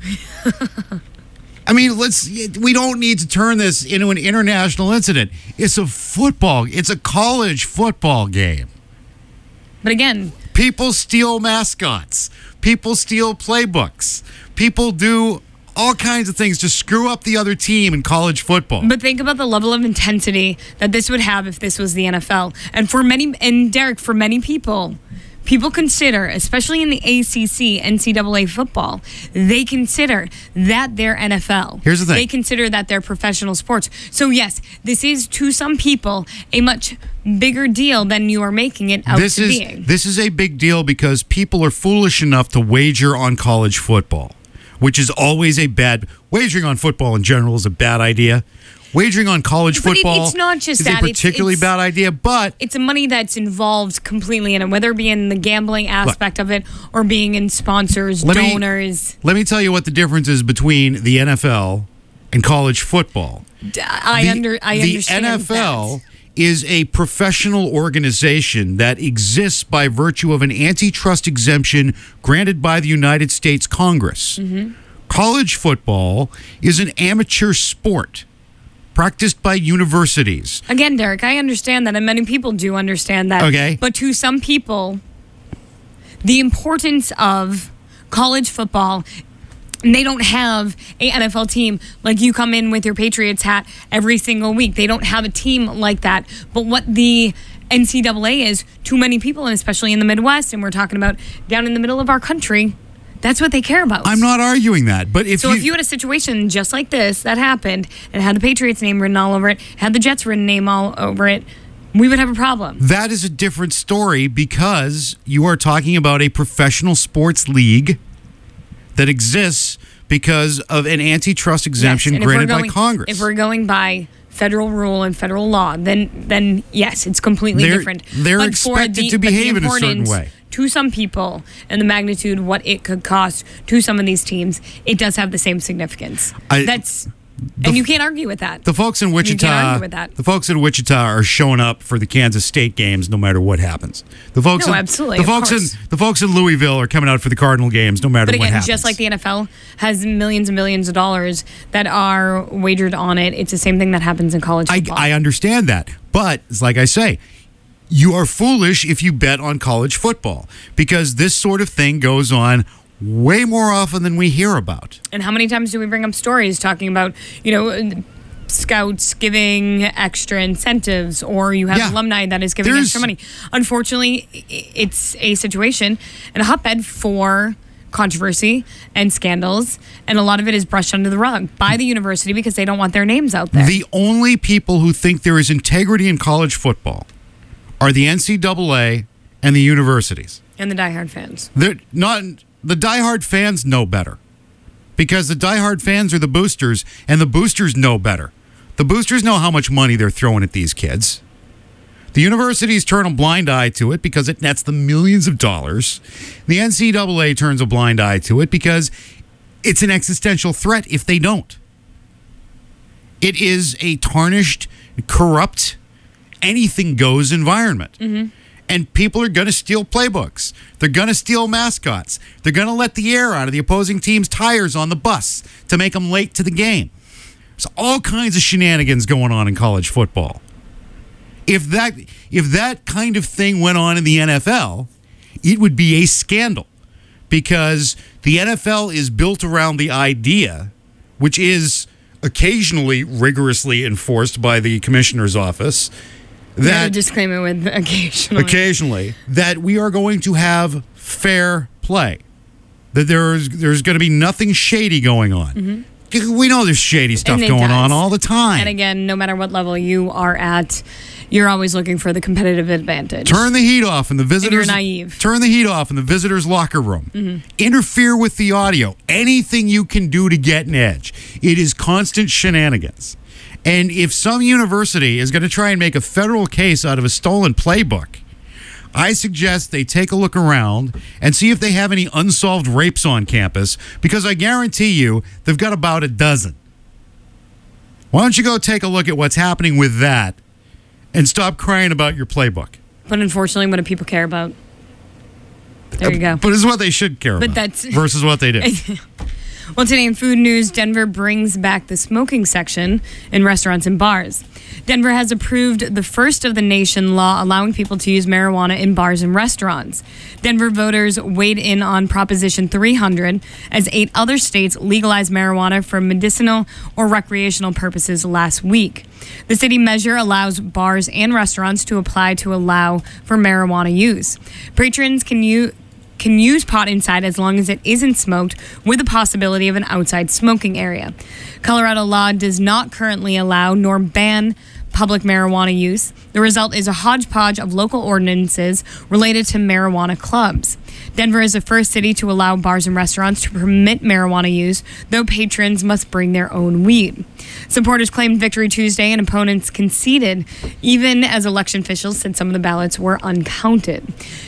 I mean, let's. We don't need to turn this into an international incident. It's a football. It's a college football game. but again, People steal mascots. People steal playbooks. People do all kinds of things to screw up the other team in college football. but think about the level of intensity that this would have if this was the N F L. And for many, and Derek, for many people, people consider, especially in the A C C, N C double A football, they consider that they're N F L. Here's the thing. They consider that they're professional sports. So yes, this is to some people a much bigger deal than you are making it out this to is, being. This is a big deal because people are foolish enough to wager on college football, which is always a bad... Wagering on football in general is a bad idea. Wagering on college But it- football it's not just is that, a it's- particularly it's- bad idea, but... It's a money that's involved completely in it, whether it be in the gambling aspect of it or being in sponsors, Let me- donors. Let me tell you what the difference is between the N F L and college football. D- I the, under I the understand N F L that. is a professional organization that exists by virtue of an antitrust exemption granted by the United States Congress. Mm-hmm. College football is an amateur sport practiced by universities. Again, Derek, I understand that, and many people do understand that. Okay. But to some people, the importance of college football, they don't have a N F L team like you come in with your Patriots hat every single week. They don't have a team like that. But what the N C double A is, too many people, and especially in the Midwest, and we're talking about down in the middle of our country, that's what they care about. I'm not arguing that, but if So you, if you had a situation just like this that happened and had the Patriots name written all over it, had the Jets written name all over it, we would have a problem. that is a different story because you are talking about a professional sports league that exists because of an antitrust exemption Yes, and if we're granted going- by Congress. If we're going by federal rule and federal law, then then yes, it's completely They're- different. they're But for expected the- to but the behave in a certain importance way. To some people, and the magnitude what it could cost to some of these teams, it does have the same significance. I- That's and you can't argue with that. The folks in can't Wichita, argue with that. the folks in Wichita are showing up for the Kansas State games no matter what happens. The folks, No, in, absolutely, the of folks course. in the folks in Louisville are coming out for the Cardinal games no matter But what again, happens. just like the N F L has millions and millions of dollars that are wagered on it, it's the same thing that happens in college I, football. I understand that, but it's like I say, you are foolish if you bet on college football because this sort of thing goes on way more often than we hear about. And how many times do we bring up stories talking about, you know, scouts giving extra incentives, or you have Yeah. alumni that is giving There's- extra money? Unfortunately, i- it's a situation and a hotbed for controversy and scandals, and a lot of it is brushed under the rug by the university because they don't want their names out there. The only people who think there is integrity in college football are the N C double A and the universities. and the diehard fans. They're not the diehard fans know better because the diehard fans are the boosters, and the boosters know better. The boosters know how much money they're throwing at these kids. The universities turn a blind eye to it because it nets them millions of dollars. The N C double A turns a blind eye to it because it's an existential threat if they don't. It is a tarnished, corrupt, anything goes environment. Mm-hmm. And people are going to steal playbooks. They're going to steal mascots. They're going to let the air out of the opposing team's tires on the bus to make them late to the game. There's all kinds of shenanigans going on in college football. If that if that kind of thing went on in the N F L, it would be a scandal because the N F L is built around the idea, which is occasionally rigorously enforced by the commissioner's office, That that disclaimer with occasionally. occasionally that we are going to have fair play, that there's there's going to be nothing shady going on. We know there's shady stuff Mm-hmm. And it going on does. all the time. And again, no matter what level you are at, you're always looking for the competitive advantage. Turn the heat off in the visitors. naive. Turn the heat off in the visitors' locker room. Mm-hmm. Interfere with the audio. Anything you can do to get an edge. It is constant shenanigans. And if some university is going to try and make a federal case out of a stolen playbook, I suggest they take a look around and see if they have any unsolved rapes on campus, because I guarantee you they've got about a dozen. Why don't you go take a look at what's happening with that and stop crying about your playbook? But unfortunately, what do people care about? There you go. But it's what they should care But about that's- versus what they do. Well, today in food news, Denver brings back the smoking section in restaurants and bars. Denver has approved the first of the nation law allowing people to use marijuana in bars and restaurants. Denver voters weighed in on Proposition three hundred as eight other states legalized marijuana for medicinal or recreational purposes last week. The city measure allows bars and restaurants to apply to allow for marijuana use. Patrons can use can use pot inside as long as it isn't smoked, with the possibility of an outside smoking area. Colorado law does not currently allow nor ban public marijuana use. The result is a hodgepodge of local ordinances related to marijuana clubs. Denver is the first city to allow bars and restaurants to permit marijuana use, though patrons must bring their own weed. Supporters claimed victory Tuesday and opponents conceded, even as election officials said some of the ballots were uncounted.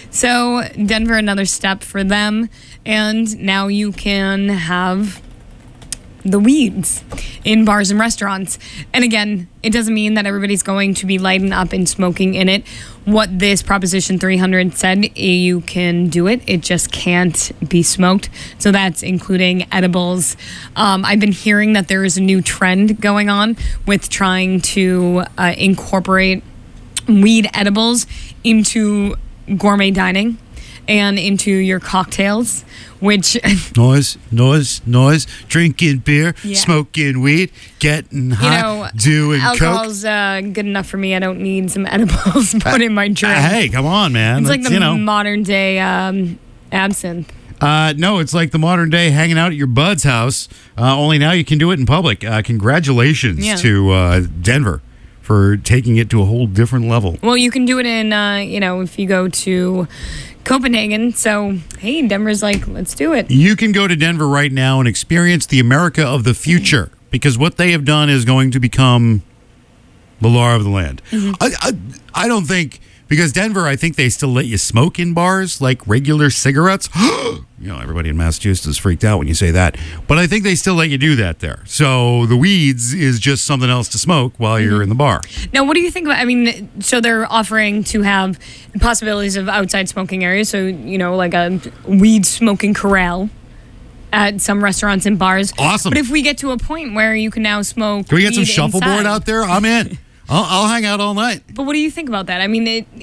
So Denver, another step for them, and now you can have the weeds in bars and restaurants. And again, it doesn't mean that everybody's going to be lighting up and smoking in it. What this Proposition three hundred said, you can do it. It just can't be smoked. So that's including edibles. Um, I've been hearing that there is a new trend going on with trying to uh, incorporate weed edibles into gourmet dining and into your cocktails, which noise, noise, noise, drinking beer, Yeah. smoking weed, getting you high, know, doing coke. alcohol's uh, good enough for me. I don't need some edibles put in my drink. Uh, hey, come on, man. It's like That's, the you know. modern day um, absinthe. Uh, no, it's like the modern day hanging out at your bud's house. Uh, only now you can do it in public. Uh, congratulations Yeah. to uh, Denver for taking it to a whole different level. Well, you can do it in, uh, you know, if you go to Copenhagen. So, hey, Denver's like, let's do it. You can go to Denver right now and experience the America of the future, because what they have done is going to become the law of the land. Mm-hmm. I, I, I don't think, because Denver, I think they still let you smoke in bars, like regular cigarettes. You know, everybody in Massachusetts is freaked out when you say that. But I think they still let you do that there. So the weeds is just something else to smoke while you're in the bar. Now, what do you think about, I mean, so they're offering to have possibilities of outside smoking areas. So, you know, like a weed smoking corral at some restaurants and bars. Awesome. But if we get to a point where you can now smoke Can we get some weed shuffleboard inside, out there? I'm in. I'll, I'll hang out all night. But what do you think about that? I mean, it,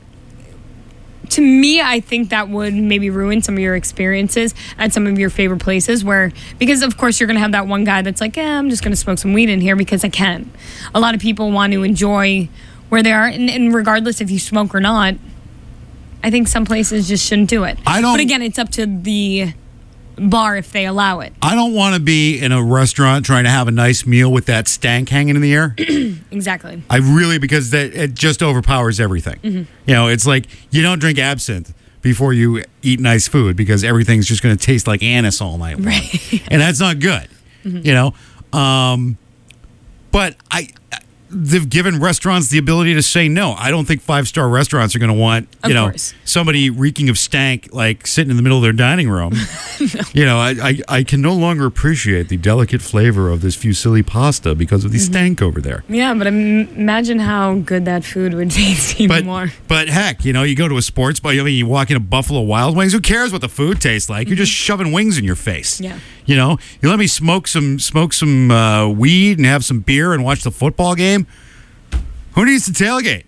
to me, I think that would maybe ruin some of your experiences at some of your favorite places where, because of course you're going to have that one guy that's like, eh, I'm just going to smoke some weed in here because I can. A lot of people want to enjoy where they are, and, and regardless if you smoke or not, I think some places just shouldn't do it. I don't- But again, it's up to the bar if they allow it. I don't want to be in a restaurant trying to have a nice meal with that stank hanging in the air. Exactly. I really, because that it just overpowers everything. Mm-hmm. You know, it's like you don't drink absinthe before you eat nice food because everything's just going to taste like anise all night long, Right. and that's not good. Mm-hmm. You know, um, but I. They've given restaurants the ability to say no. I don't think five-star restaurants are going to want, you Of know, course. somebody reeking of stank like sitting in the middle of their dining room. No. You know, I, I I can no longer appreciate the delicate flavor of this fusilli pasta because of the Mm-hmm. stank over there. Yeah, but im- imagine how good that food would taste even But more. but heck, you know, you go to a sports bar, I mean, you walk into Buffalo Wild Wings. Who cares what the food tastes like? You're just shoving wings in your face. Yeah. You know, you let me smoke some smoke some uh, weed and have some beer and watch the football game. Who needs to tailgate?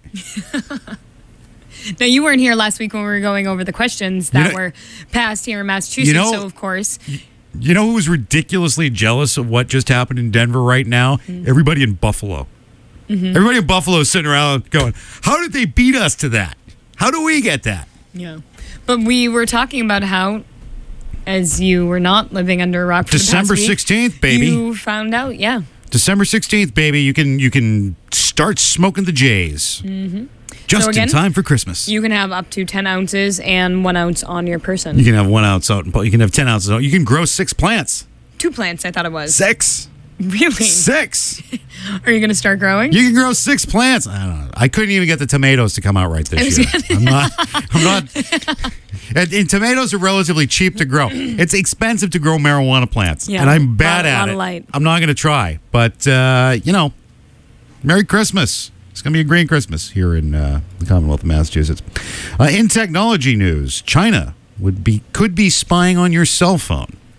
Now, you weren't here last week when we were going over the questions that You know- were passed here in Massachusetts. You know- so, of course, You know who was ridiculously jealous of what just happened in Denver right now? Mm-hmm. Everybody in Buffalo. Everybody in Buffalo is sitting around going, how did they beat us to that? How do we get that? yeah. But we were talking about how, as you were not living under a rock for December the past week, sixteenth, baby. you found out, yeah. December sixteenth, baby. You can you can start smoking the J's. Mm-hmm. Just So again, in time for Christmas. You can have up to ten ounces and one ounce on your person. You can have one ounce out. You can have ten ounces out. You can grow six plants. Two plants, I thought it was. Six. Really? Six. Are you going to start growing? You can grow six plants. I don't know. I couldn't even get the tomatoes to come out right this year. I'm not. I'm not. And, and tomatoes are relatively cheap to grow. It's expensive to grow marijuana plants, Yeah, and I'm bad lot- at lot it. of light. I'm not going to try, but uh, you know, Merry Christmas. It's going to be a great Christmas here in uh, the Commonwealth of Massachusetts. Uh, in technology news, China would be could be spying on your cell phone.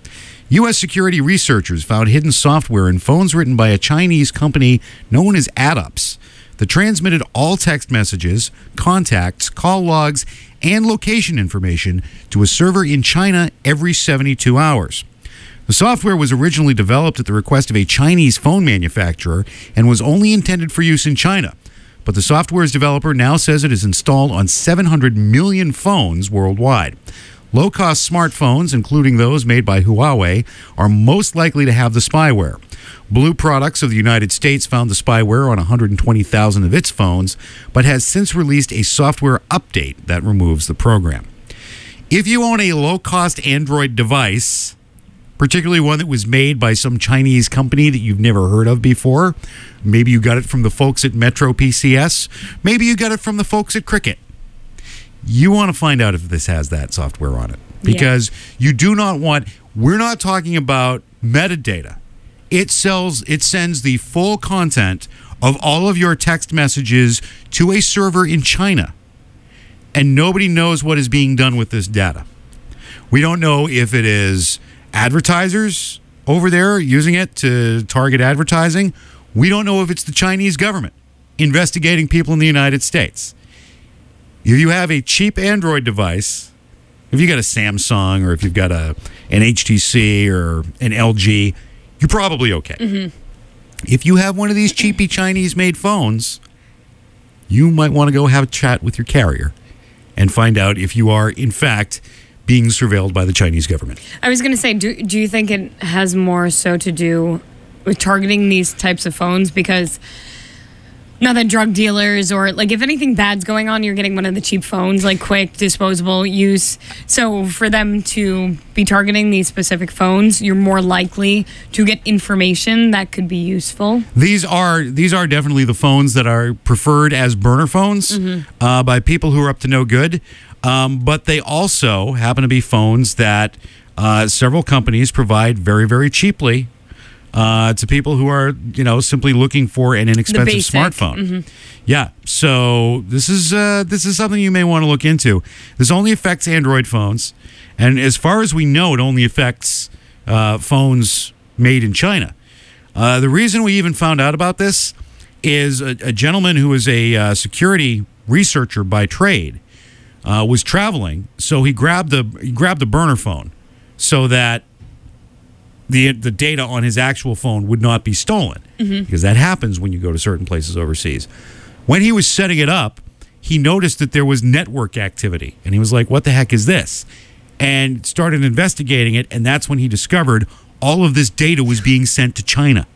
U S security researchers found hidden software in phones written by a Chinese company known as AddUps that transmitted all text messages, contacts, call logs, and location information to a server in China every seventy-two hours. The software was originally developed at the request of a Chinese phone manufacturer and was only intended for use in China. But the software's developer now says it is installed on seven hundred million phones worldwide. Low-cost smartphones, including those made by Huawei, are most likely to have the spyware. Blue Products of the United States found the spyware on one hundred twenty thousand of its phones, but has since released a software update that removes the program. If you own a low-cost Android device, particularly one that was made by some Chinese company that you've never heard of before, maybe you got it from the folks at Metro P C S, maybe you got it from the folks at Cricket, you want to find out if this has that software on it. Because yeah. you do not want, we're not talking about metadata. It sells, it sends the full content of all of your text messages to a server in China. And nobody knows what is being done with this data. We don't know if it is advertisers over there using it to target advertising. We don't know if it's the Chinese government investigating people in the United States. If you have a cheap Android device, if you got a Samsung or if you've got a an H T C or an L G, you're probably okay. Mm-hmm. If you have one of these cheapy Chinese-made phones, you might want to go have a chat with your carrier and find out if you are, in fact, being surveilled by the Chinese government. I was going to say, do, do you think it has more so to do with targeting these types of phones? Because not that drug dealers or, like, if anything bad's going on, you're getting one of the cheap phones, like quick, disposable use. So for them to be targeting these specific phones, you're more likely to get information that could be useful. These are these are definitely the phones that are preferred as burner phones mm-hmm. uh, by people who are up to no good. Um, but they also happen to be phones that uh, several companies provide very, very cheaply uh, to people who are, you know, simply looking for an inexpensive smartphone. Mm-hmm. Yeah. So this is uh, this is something you may want to look into. This only affects Android phones, and as far as we know, it only affects uh, phones made in China. Uh, the reason we even found out about this is a, a gentleman who is a uh, security researcher by trade. Uh, was traveling, so he grabbed the he grabbed the burner phone, so that the the data on his actual phone would not be stolen, mm-hmm. because that happens when you go to certain places overseas. When he was setting it up, he noticed that there was network activity, and he was like, "What the heck is this?" And started investigating it, and that's when he discovered all of this data was being sent to China.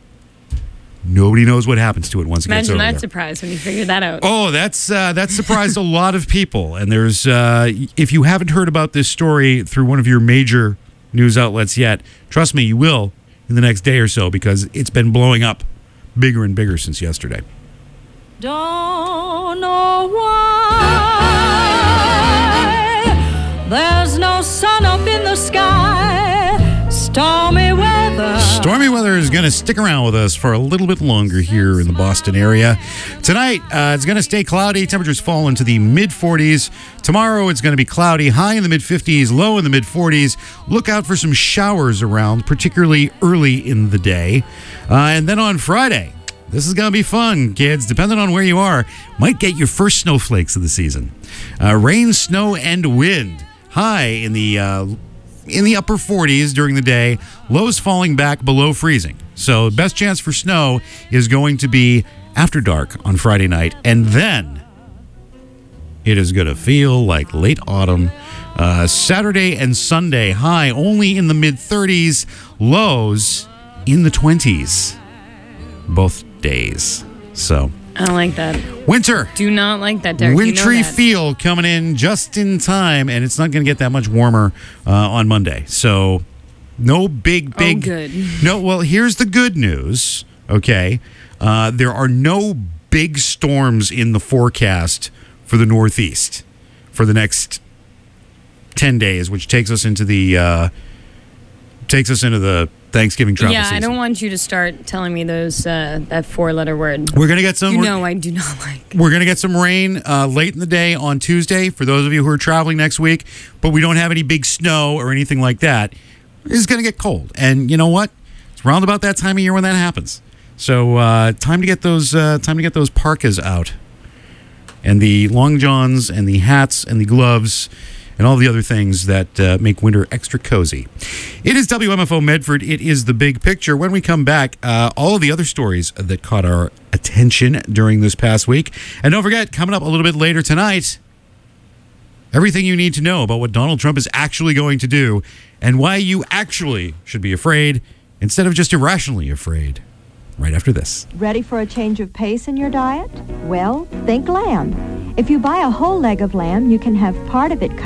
Nobody knows what happens to it once it Imagine gets over that there. surprise when you figured that out. Oh, that's uh, that surprised a lot of people. And there's, uh, if you haven't heard about this story through one of your major news outlets yet, trust me, you will in the next day or so, because it's been blowing up bigger and bigger since yesterday. Don't know why there's no sun up in the sky. Stormy weather. Stormy weather is going to stick around with us for a little bit longer here in the Boston area. Tonight, uh, it's going to stay cloudy. Temperatures fall into the mid forties. Tomorrow, it's going to be cloudy, high in the mid fifties, low in the mid forties. Look out for some showers around, particularly early in the day. Uh, and then on Friday, this is going to be fun, kids. Depending on where you are, might get your first snowflakes of the season. Uh, rain, snow, and wind. High in the uh, in the upper forties during the day. Lows falling back below freezing. So the best chance for snow is going to be after dark on Friday night. And then it is going to feel like late autumn. Uh, Saturday and Sunday, high only in the mid thirties. Lows in the twenties. Both days. So I don't like that. Winter. Do not like that, Derek. Wintry you know that. feel coming in just in time, and it's not going to get that much warmer uh, on Monday. So no big, big. Oh, good. No, well, here's the good news, okay? Uh, there are no big storms in the forecast for the Northeast for the next ten days, which takes us into the uh, takes us into the Thanksgiving travel yeah, season. I don't want you to start telling me those uh, that four-letter word. We're gonna get some. You know, I do not like. We're gonna get some rain uh, late in the day on Tuesday for those of you who are traveling next week. But we don't have any big snow or anything like that. is going to get cold. And you know what? It's round about that time of year when that happens. So uh, time to get those uh, time to get those parkas out, and the long johns, and the hats, and the gloves, and all the other things that uh, make winter extra cozy. It is W M F O Medford. It is The Big Picture. When we come back, uh, all of the other stories that caught our attention during this past week. And don't forget, coming up a little bit later tonight, everything you need to know about what Donald Trump is actually going to do and why you actually should be afraid instead of just irrationally afraid. Right after this. Ready for a change of pace in your diet? Well, think lamb. If you buy a whole leg of lamb, you can have part of it